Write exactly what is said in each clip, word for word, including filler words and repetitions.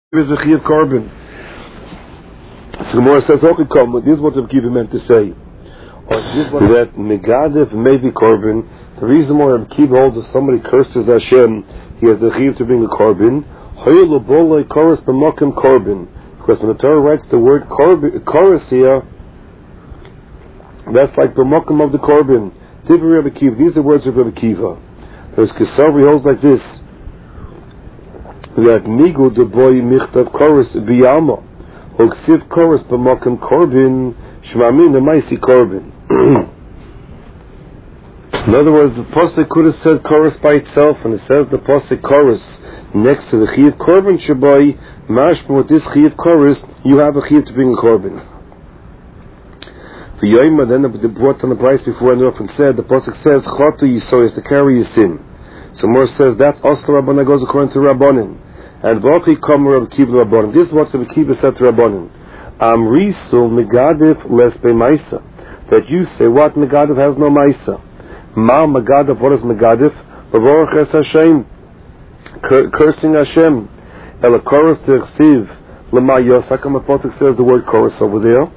is a Chiyav Korban. So the Gemara says, okay, come, this is what the Kiva meant to say. Or this what that Megadif may be Korban. The reason why the Kiva holds that somebody curses Hashem, he has the Chiyav to bring a Korban. Chorus b'mokim Korban. Because when the Torah writes the word chorus here, that's like b'mokim of the Korban. These are the words of Rabbi Kiva. There's Kesavri holds like this. That Nigu de boy michtav chorus biyama. Oksiv chorus b'mokim Korban. Shmamin amaisi Korban. In other words, the Pasuk could have said chorus by itself, and it says the Pasuk chorus next to the Chiyav Korban Shabai, mashma with this Chiyav chorus, you have a Chiyav to bring a Korban. For Yoima, then they brought on the price before and often said, the Pasuk says, Chotu Yisoi is to carry your sin. So more says, that's Oslo Rabbanan goes according to Rabbanan. And V'ochi Kom Rabbi Kiva Rabbanan. This is what Rabbi Kiva said to Rabbanan. Amrisu Megadif Les Be Maisa. That you say, what Megadif has no Maisa. Ma Megadif, what is Megadif? Baruch Es Hashem. Cursing Hashem. Ela chorus to Chsiv. Lema Yosakam, the Pasuk says the word chorus over there.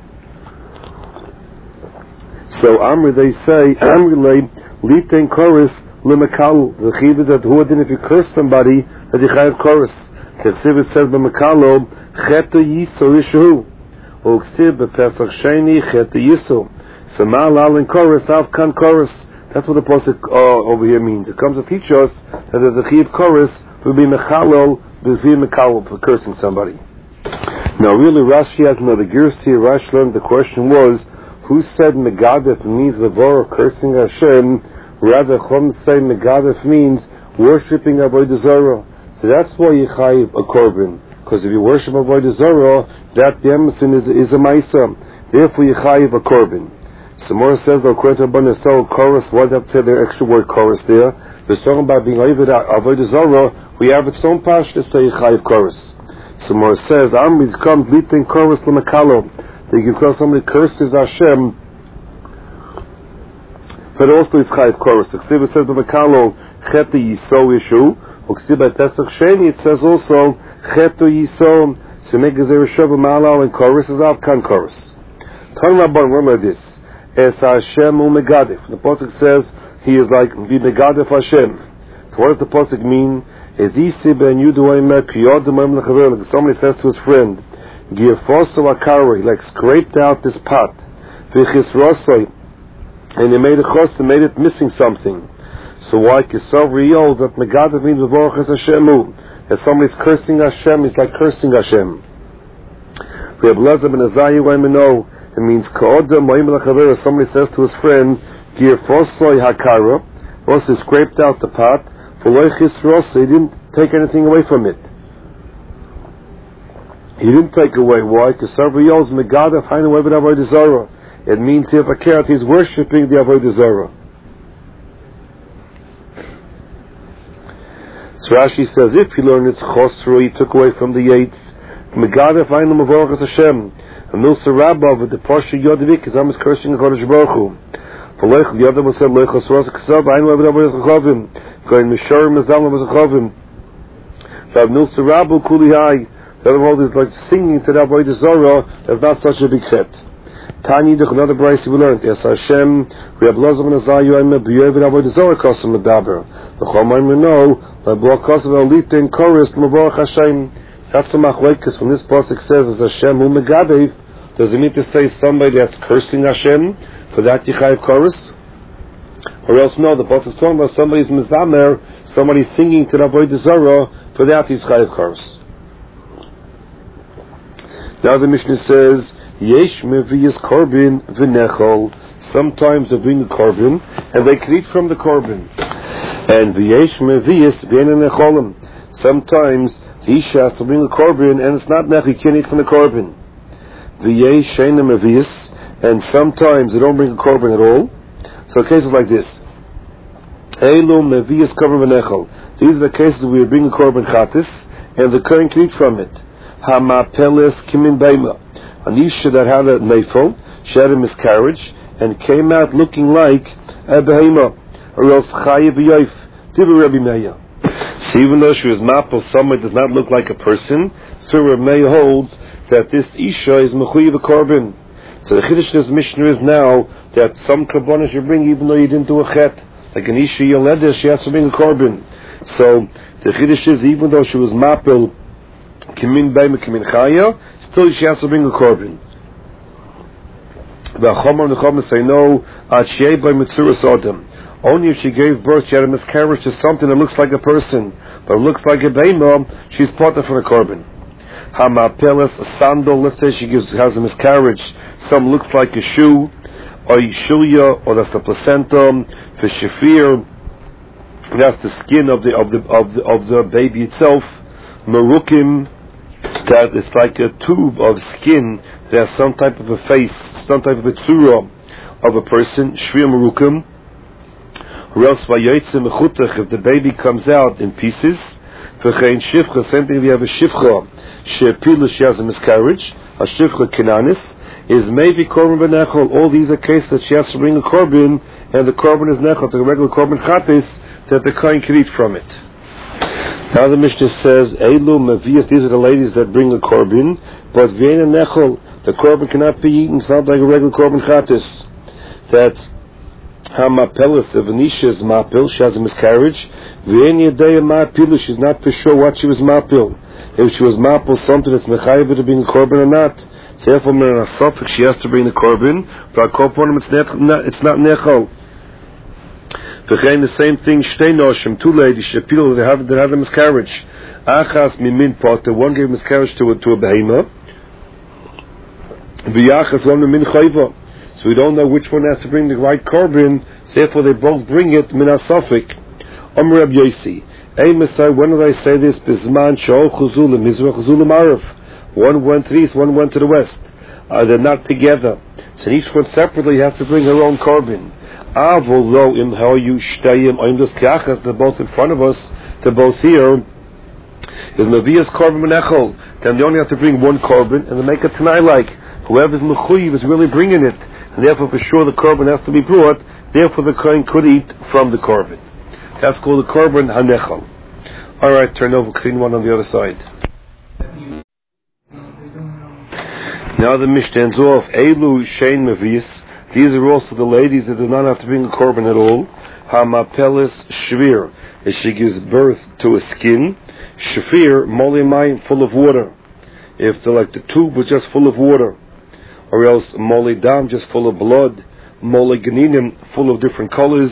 So Amri, they say, Amri lay Liten chorus Lemekal. The Chiv is that who did if you curse somebody that you have chorus. The Chsiv says B'Mekalo Cheto Yiso Yishu. O Chsiv B'Pesach Sheni Cheto Yiso. So Ma'alal in chorus Av Kan chorus. That's what the Pasuk uh, over here means. It comes to teach us that there's a Chiv chorus will be Mechalol B'Vi Mekal for cursing somebody. Now really Rashi has another gears here. Rashi learned the question was, who said Megadef means Vavor cursing Hashem? Rather Chum say Megadef means worshipping Avodah Zarah. So that's why you chayiv a korban. Because if you worship Avodah Zarah, that the emerson is, is a Maisa. Therefore you chayiv a korban. Samora says the according to Rabbanan so chorus was up to say the extra word chorus there. They're talking about being Avodah Zarah. We have its own pash to say you chayiv chorus. Samora says Amriz comes litin chorus l'makalo. That you call somebody curses Hashem, but also it's chayiv chorus. The Chsiv says l'makalo cheto yiso yishu. Uksiv by Pesach Sheni it says also cheto yiso. So make a zerushav ma'alal and chorus is av kan chorus. Tan Rabban, remember this. Es Hashem u'megadif. The Pasuk says he is like the megadif Hashem. So what does the Pasuk mean? As isi ben yuduaymek yodem like somebody says to his friend, Gierfoso akari, like scraped out this pot, v'chisrosoi, and he made a chos, and made it missing something. So why Kisav Riyol that Megadif means Baruch Es Hashemu? As somebody's cursing Hashem, it's like cursing Hashem. We have Lezer ben Azayu Waimeno. It means Ka'odem Ma'im L'Chaver. Somebody says to his friend, Gierfosoi hakara, also scraped out the pot, v'loi chisrosoi, he didn't take anything away from it. He didn't take away. Why? Because several years Megadif find away with Avodah Zarah. It means here for Karat he's worshipping the Avodah Zarah. So Rashi says if he learned its chosru, he took away from the yates. Megadif find them of Baruch Hashem. And Milsa Rabbah with the Pasha Yodavik is almost cursing the Kodesh Baruch Hu. For Lech the other was said Lech Chosros Ksav I know Avodah Zachavim. Going Misharim Mazalim Zachavim. So Milsa Rabbah Kuli Hai. The other world is like singing to the Avodah Zarah. There's not such a big set. Tani, another brayse we learned. Yes, Hashem, we have Lazar and Azayu, I'm a B'yev and Avodah Zarah Kosim Medaber. The Chomayim we know, the Baruch Kosim Elita in chorus, Baruch Hashem. That's the Machlekes when this pasuk says, as Hashem who Megadev, does it mean to say somebody that's cursing Hashem? For that you chayiv chorus? Or else no, the pasuk is talking about somebody's Mizamer, somebody singing to the Avodah Zarah, for that he's chayiv chorus. Now the Mishnah says, Yesh meviyas korban v'nechol. Sometimes they bring the korban and they can eat from the korban. And v'yesh meviyas v'necholim. Sometimes the isha has to bring the korban and it's not nech, you can't eat from the korban. V'yesh sheina meviyas, and sometimes they don't bring the korban at all. So cases like this. Elo meviyas korban v'nechol. These are the cases where we bring the korban chatis and the kohen can eat from it. Hamapeles kimin beima, an isha that had a neifel, she had a miscarriage, and came out looking like a behema, or else chayiv yoif, divu Rabbi Meir. So even though she was mapel, somebody does not look like a person, so Rav Meir holds that this Isha is mechuyev a korban. So the Chiddush of this Mishnah is now that some korbanos you bring even though you didn't do a chet. Like an Isha Yoledes, she has to bring a korban. So the Chiddush is even though she was mapel, kimin beim kimin chaya, still she has to bring a korban. The Chomar and the Chomar say no, ad shei by mitzuras adam. Only if she gave birth, she had a miscarriage to something that looks like a person, but it looks like a beima, she's parted from a korban. Hamapeles, a sandal, let's say she gives, has a miscarriage, some looks like a shoe, or yishuya, or that's the placenta, for shafir, that's the skin of the of the of the of the baby itself. Merukim, that is like a tube of skin that has some type of a face, some type of a tzura of a person. Shvir merukim. Or else vayotzim mechutach, if the baby comes out in pieces. V'chein shifcha, same thing if you have a shifcha, she'epila, she has a miscarriage, a shifcha kinanis, is maybe korban benechol. All these are cases that she has to bring a korban, and the korban is nechol, the regular korban chatis, that the kohen can eat from it. Now the Mishnah says, Eilu maviyas, these are the ladies that bring a korban, but v'ein nechol, the korban cannot be eaten, it's not like a regular korban chatis. That's Hamapelis, if an Isha is mapil, she has a miscarriage. V'en yadei mapil, she's not for sure what she was mapil. If she was mapil, something that's mechayev to bring a korban or not. So therefore, in a suffix, she has to bring the korban. But a korban, it's not, it's not nechol. V'chein the same thing, shtei noshim, two ladies, shepil, they have, they have a miscarriage. Achas mimin potter, one gave miscarriage to a, to a behema. V'yachas one mimin chayva. So we don't know which one has to bring the right korban. Therefore, they both bring it min asafik. Omer Rab Yosi, hey Messiah, when did I say this? Bisman shol chuzul mizrach chuzul marav. One went to the east, one went to the west. Uh, they're not together. So each one separately has to bring her own korban. Avolo im how you shtayim oim dos kiachas. They're both in front of us. They're both here. Is Navias korban menechol. Then they only have to bring one korban, and they make it tonight like whoever's mechuyev is really bringing it. And therefore, for sure, the korban has to be brought. Therefore, the kohen could eat from the korban. That's called the korban hanechal. All right, turn over, clean one on the other side. Now the Mishnah ends off. Eilu shein mevius. These are also the ladies that do not have to bring a korban at all. Hamapelis shvir, as she gives birth to a skin. Shafir moli mayim, full of water. If they're like the tube was just full of water. Or else mole dam, just full of blood, mole ganinim, full of different colors.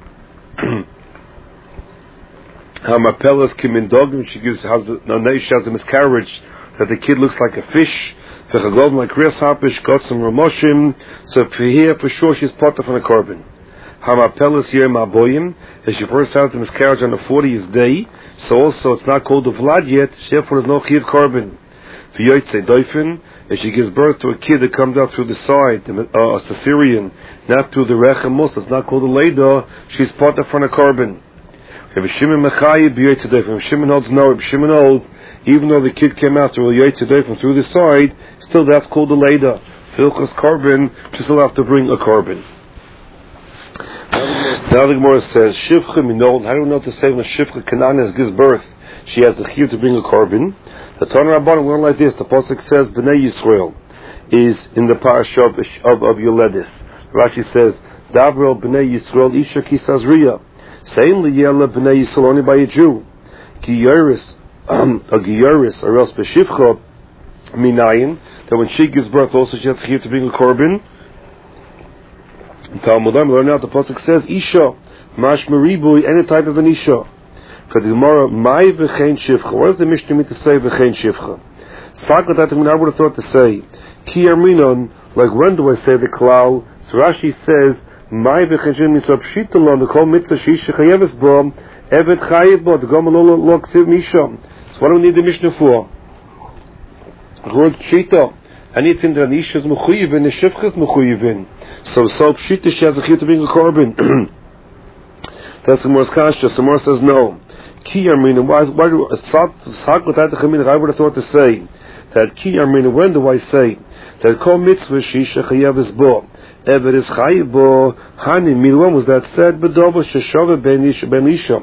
Hamapelas kimindogim, she gives has a, she has a miscarriage that the kid looks like a fish. V'chagov like grasshoppish, got some ramoshim. So for here, for sure, she's part of a korban. Hamapelas yom aboyim, as she first has the miscarriage on the fortieth day. So also it's not called the vlad yet. Therefore, there's no chiv korban. V'yoytze doifin. If she gives birth to a kid that comes out through the side, uh, a Caesarean, not through the rechem mus, it's not called a leda, she's part of a korban. If Shimon Mechayib, if Shimon holds no, if Shimon holds, even though the kid came out through a from through the side, still that's called a leda. Filchas korban, she still have to bring a korban. Now the Gemara says, Shivcha minol, how do we know to say when Shivcha Kananis gives birth, she has the chiv to bring a korban? The Tanna Rabbanan went like this. The pasuk says, "Bnei Yisrael is in the parasha of of, of Yoledis." Rashi says, "Davrel Bnei Yisrael Isha Kisazriya." Saying liyela Bnei Yisrael only by a Jew. Giyaris, um, a giyaris, or else b'shivcha minayin. That when she gives birth, also she has to to bring a korban. Talmudim learn out. The pasuk says, "Isha mash meribui," any type of an isha. For the Gemara, my v'chein shivcha. What does the Mishnah mean to say v'chein shivcha? Sakot that I would have thought to say ki arminon. Like when do I say the klal? So Rashi says my v'chein shivcha means pshitalon the kol mitzvah sheisha chayeves bo evet chayev bo the gomalol lo ksiv misha. So what do we need the Mishnah for? Word pshita. Anything that an isha is mechuyivin, the shivcha is mechuyivin. So so pshita she has a chiyuv to bring a korban. That's the Gemara's kasha. So Gemara says no. Ki Armina, why, why do I would have thought to say that Ki Armina, when do I say that Kol Mitzvah Shisha Chayav is Bo, Evet is Chayav Bo, Hani, when was that said? Bedova Sheshava Ben Isha,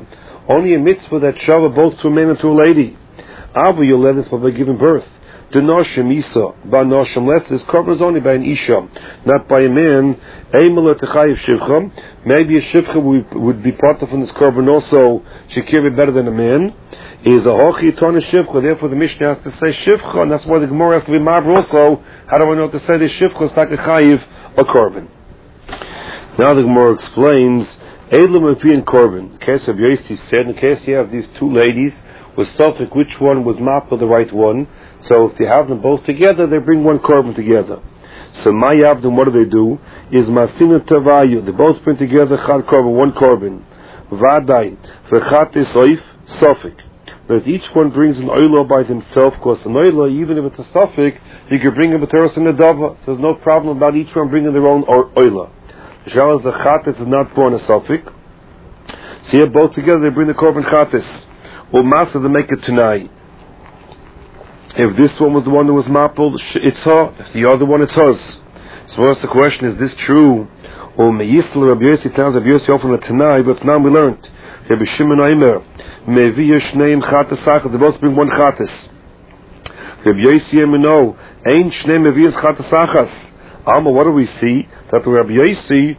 Only a mitzvah that shava both to a man and to a lady. Avu Yoledis by giving birth. The noshim isa, by noshim less is korban only by an isha, not by a man. Maybe a shivcha would, would be part of this korban also. She carry better than a man. Is a hochi ton shivcha. Therefore, the Mishnah has to say shivcha, and that's why the Gemara has to be mabur also. How do I know to say the shivcha is like a chayiv a korban? Now the Gemara explains. Elam and korban. In case of Yosi said, in case you have these two ladies, with suffix which one was mappa the right one. So if they have them both together, they bring one korban together. So mayavdim, what do they do? Is masina tavayu. They both bring together chad korban, one korban. Vadai v'chat isoif suffix. Whereas each one brings an oila by themselves. Because an oila, even if it's a suffix, you can bring a b'teros and a dava. So there's no problem about each one bringing their own oila. The shal is the chatis is not born a suffix. So here both together they bring the korban chatis. Or masa they make it tonight. If this one was the one that was mapped, it's her. If the other one, it's hers. So what's the question? Is this true? Or meyisl Rabbi Yossi tells Rabbi Yossi often that tonight, but now we learned. Rabbi Shimon Aimer, meviya shneim chatas achas. They both bring one chatas. Rabbi Yossi Emino, ein shneim meviyas chatas achas. Alma, what do we see? That the Rabbi Yossi,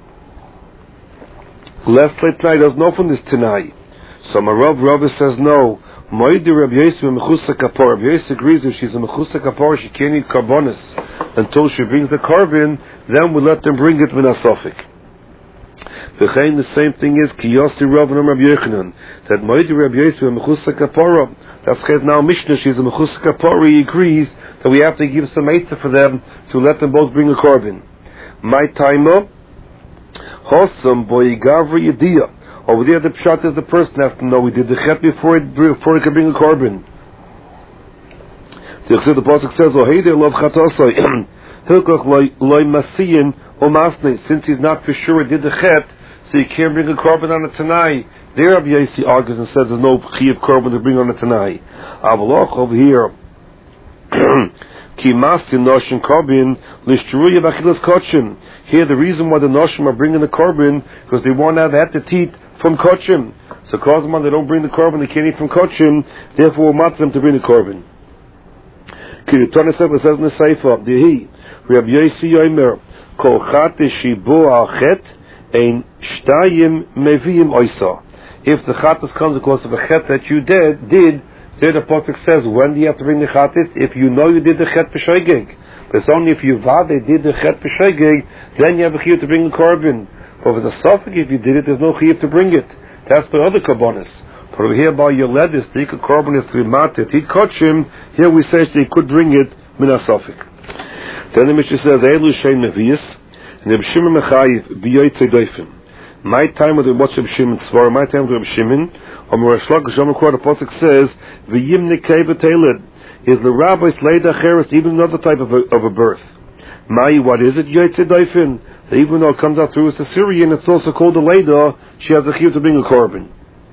last late night doesn't open this tonight. So my Rav Rav says no. Moidi Rabbi Yossi mechusa kapor. Rabbi Yossi agrees if she's a mechusa kapor, she can't eat karbonis until she brings the korban. Then we let them bring it with a suffix. The same thing is ki Yossi Rav and Rabbi Yochanan that Moidi Rabbi Yossi mechusa kapora. That's because now Mishnah she's a mechusa kapor. He agrees that we have to give some eitzah for them to let them both bring a korban. My timer hosam boigavri yediyah. Over there, the pshat is the person has to know we did the chet before it before it can bring a korban. The the pasuk says, "Oh hey, they love chatosai hilkoch loy masiyin o masnei." Since he's not for sure he did the chet, so he can't bring a korban on it tonight. There, Rabbi Yossi argues and says there's no chiyuv korban to bring on it tonight. Avaloch over here, ki masin noshin korban lishruya b'achilas kochim. Here, the reason why the noshim are bringing the korban because they want to have the teeth from kochim. So cause them they don't bring the korban, they can't eat from kochim, therefore we'll match them to bring the korban. Kiritana says in the Seifa, Dehi, Rabbi Yossi Yomer, Kol chat shibu al chet, ein shtayim meviyim oisa. If the chatas comes because of a chet that you did, did, there the pasuk says, when do you have to bring the chatas? If you know you did the chet b'shoigeg. But it's only if you vade did the chet b'shoigeg, then you have a chiyuv to bring the korban. But if it's a suffix, if you did it, there's no chiyuv to bring it. That's for other karbonis. But over here by your ledis, the ikar korban is to be matet. He kochim, here we say they could bring it min a suffix. Then the Mishnah says, Eilu shein mevius, and Reb Shimon mechayiv, biyoytei doifim. My time with the what's Reb Shimon Svar, my time with Reb Shimon, or Merash Lakish, on the quarter, the pasuk says, v'yim nekei v'teiled, is the rabbis leida cheres, even another type of a, of a birth. Mai, what is it? Yoytei doifim. Even though it comes out through a Syrian, it's also called a Leda. She has a chiyuv to bring a korban.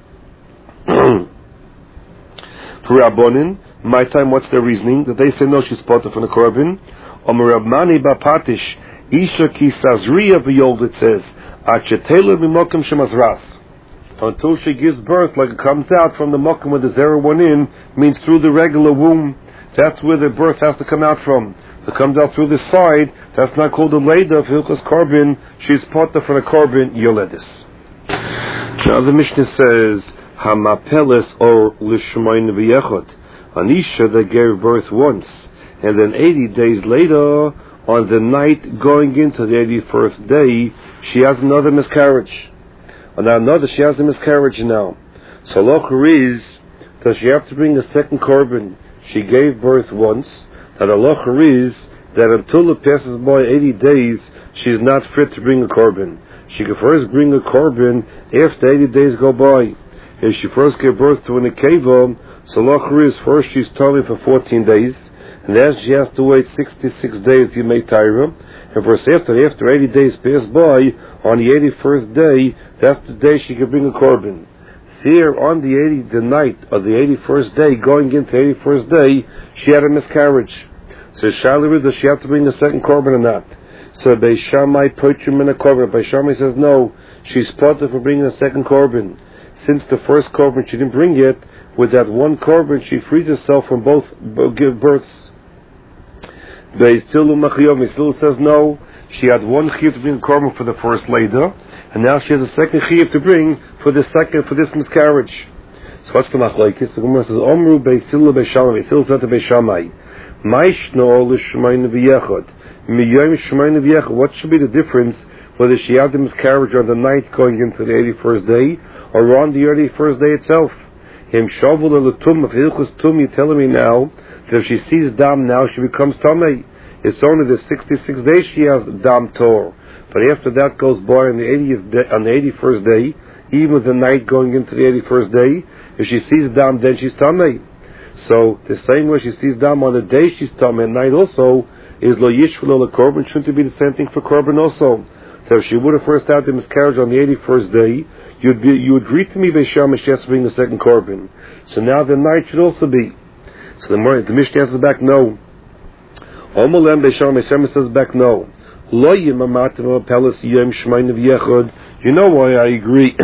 For Rabbonin, my time, what's their reasoning? That they say no, she's part of a korban. Omer Rabmani bapatish, isha ki sazriya v'yold, it says, achetela v'mokim shemazras. Until she gives birth, like it comes out from the mokim where the zera went in, means through the regular womb. That's where the birth has to come out from. If it comes out through the side, that's not called a leda of hilchas korban. She's part of a korban yoledis. Now the Mishnah says, hamapeles or lishmayin v'yechot, an isha that gave birth once, and then eighty days later, on the night going into the eighty-first day, she has another miscarriage. And now another, she has a miscarriage now. So locher is, does she have to bring a second korban? She gave birth once. That halacha is that until it passes by eighty days, she's not fit to bring a korban. She can first bring a korban after eighty days go by. If she first gave birth to an akeva, so halacha is first she's tummy for fourteen days, and then she has to wait sixty-six days to make taira. And first after after eighty days pass by, on the eighty-first day, that's the day she can bring a korban. Here on the eighty, the night of the eighty-first day, going into the eighty-first day, she had a miscarriage. So Shaila is, does she have to bring the second korban or not? So Beis Shammai put him in a korban. Beis Shammai says no, she's part of for bringing a second korban. since the first korban she didn't bring yet, with that one korban she frees herself from both give births. Beis Hillel says no, she had one chiyuv to bring a korban for the first Leda, and now she has a second chiyuv to bring for the second for this miscarriage. So what's the machlokes? The Gemara says, Omru Beis Hillel Beis Shammai. Beis Hillel said to Beis Shammai, Maishno l'shmayne v'yechad. Miyom shmayne v'yechad. What should be the difference whether she had the miscarriage on the night going into the eighty-first day or on the eighty-first day itself? Him shavul l'tum. If hilchus tum, you're telling me now that if she sees dam now, she becomes tamei. It's only the sixty-six days she has dam tor. But after that goes by on the eightieth day, on the eighty-first day, even with the night going into the eighty-first day, if she sees dam, then she's tamei. So the same way she sees dam on the day she's tamei, at night also is lo yishvul lo korban. Shouldn't it be the same thing for korban also? So if she would have first had the miscarriage on the eighty-first day, you'd be, you would agree to me, Beis Shammai, she has to bring the second korban. So now the night should also be. So the, the Mishnah answers back no. Omolem Beis Shammai, Beis Shammai says back no. Lo yimamatim apelis yom shmayne v'yechad. You know why I agree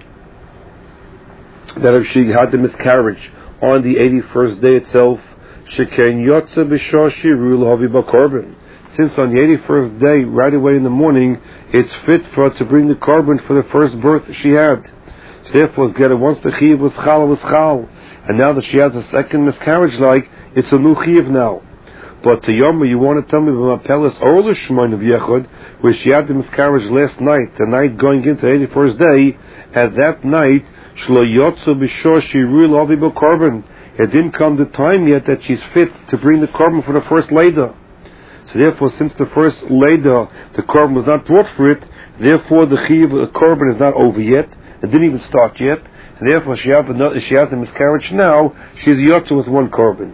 that if she had the miscarriage on the eighty-first day itself, sheken yotze b'shor shiru l'havi b'korban. Since on the eighty-first day, right away in the morning, it's fit for her to bring the korban for the first birth she had. So therefore, get it once the chiyuv was chal, was chal, and now that she has a second miscarriage, like it's a new chiyuv now. But to Yom, you want to tell me about Pelis or the Shemain of Yechod, where she had the miscarriage last night, the night going into the eighty-first day, at that night, Shlo Yotzu B'Shor Shiru L'Avi B'Korban. It didn't come the time yet that she's fit to bring the korban for the first Leda. So therefore, since the first Leda, the korban was not brought for it, therefore the chiyuv, the korban is not over yet. It didn't even start yet. And therefore, she has, another, she has a miscarriage now, she's Yotzu with one korban.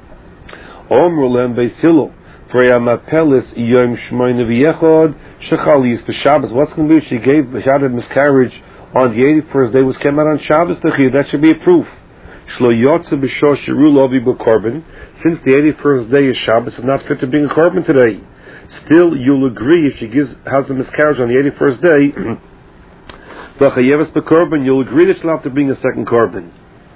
Omrulem Beis Hillel, Fre'amapelis Yom Shmayne V'Yechad Shechalis B'Shabbos. What's going to be? She gave she had a miscarriage on the eighty-first day, was came out on Shabbos. That should be a proof. Shlo Yotze B'Shor Shiru L'Avi B'Korban. Since the eighty-first day is Shabbos, it's not fit to bring a korban today. Still, you'll agree if she gives has a miscarriage on the eighty-first day, V'Chayeves B'Korban, you'll agree that she'll have to bring a second korban.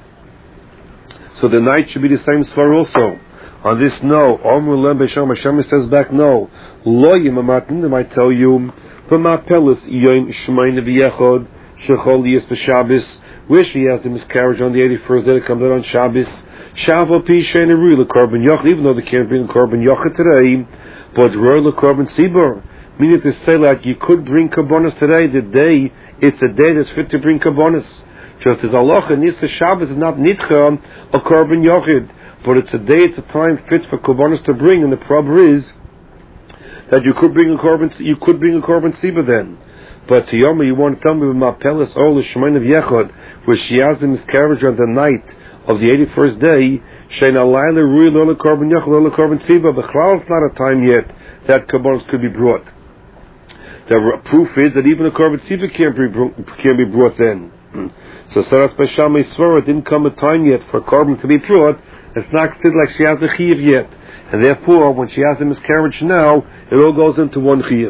So the night should be the same svar also. On this, no. Omru Lem Beis Shammai, Shammai says back, no. Lo yimamatin, they might tell you, V'Mapelis Yom Shmayne V'Yechod Shechol Yis B'Shabbos, where she has the miscarriage on the eighty-first day that comes out on Shabbos. Shavo Pi Shein Ru LeKorban Yochid, even though they can't bring the Korban Yochid today, but Ru LeKorban Sibor. Meaning to say like you could bring Korbanos today, the day, it's a day that's fit to bring Korbanos. Just as Allah and Nisa Shabbos is not Nitcha, a Korban Yochid. But it's a day, it's a time fit for korbanos to bring, and the problem is that you could bring a korban, you could bring a korban siba then. But to Yom, you want to tell me about Mapelis or the Shemain of Yechod, where she has the miscarriage on the night of the eighty-first day. Shein alayla rui lo le korban Yechod lo le korban siba. But it's not a time yet that korbanos could be brought. The proof is that even a korban siba can't be can't be brought then. So Saras Beis Shammai Svara didn't come a time yet for korban to be brought. It's not considered like she has the chiyuv yet. And therefore, when she has a miscarriage now, it all goes into one chiyuv.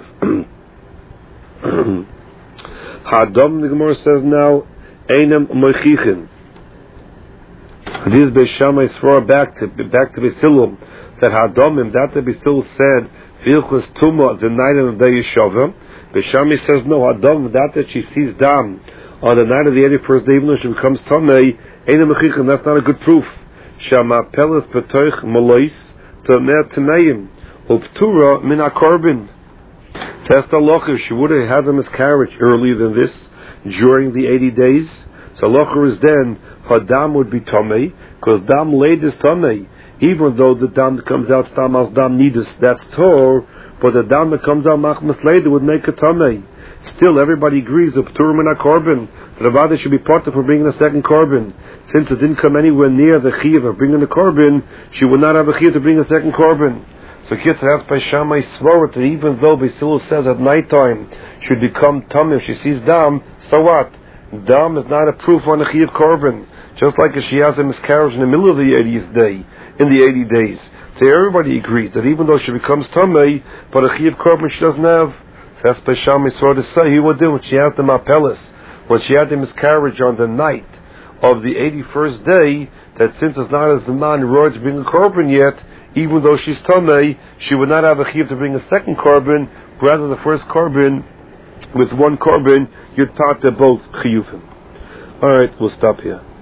Hadam, the Gemara says now, Einam Moichichin. This Beis Shammai Svara back to, back to Beis Hillel, that Hadamim, that the Beis Hillel said, Vilchus Tumah, the night of the day Yeshava. Beis Shammai says, no, Hadam, that that she sees Dam on the night of the eighty-first day, even though she becomes Tamei, Einam Moichichin, that's not a good proof. Shama Pelis B'Toich Malois Tamer Tameim Uptura Min HaKorban. Test halacha, if she would have had a miscarriage earlier than this, during the eighty days, so halacha is then her dam would be tamei, because dam laid is tamei. Even though the dam that comes out stam as dam nidus, that's tor, but the dam that comes out machmas later would make a tamei. Still, everybody agrees Uptura Min HaKorban that Avada should be part of for bringing a second korban. Since it didn't come anywhere near the chiyuv of bringing the korban, she would not have a chiyuv to bring a second korban. So Kitzur has by Shammai Svara that even though Beis Hillel says at night time should become tamei if she sees dam, so what? Dam is not a proof on the chiyuv korban. Just like if she has a miscarriage in the middle of the eightieth day, in the eighty days. So everybody agrees that even though she becomes tamei, but a chiyuv korban she doesn't have. So that's by Shammai Svara to say he would do what she has the mapelis. when she had the miscarriage on the night of the eighty-first day, that since it's not as the man road to bring a korban yet, even though she's tamei, she would not have a chiyuv to bring a second korban, rather the first korban, with one korban, you'd part they're both chiyuvim. Alright, we'll stop here.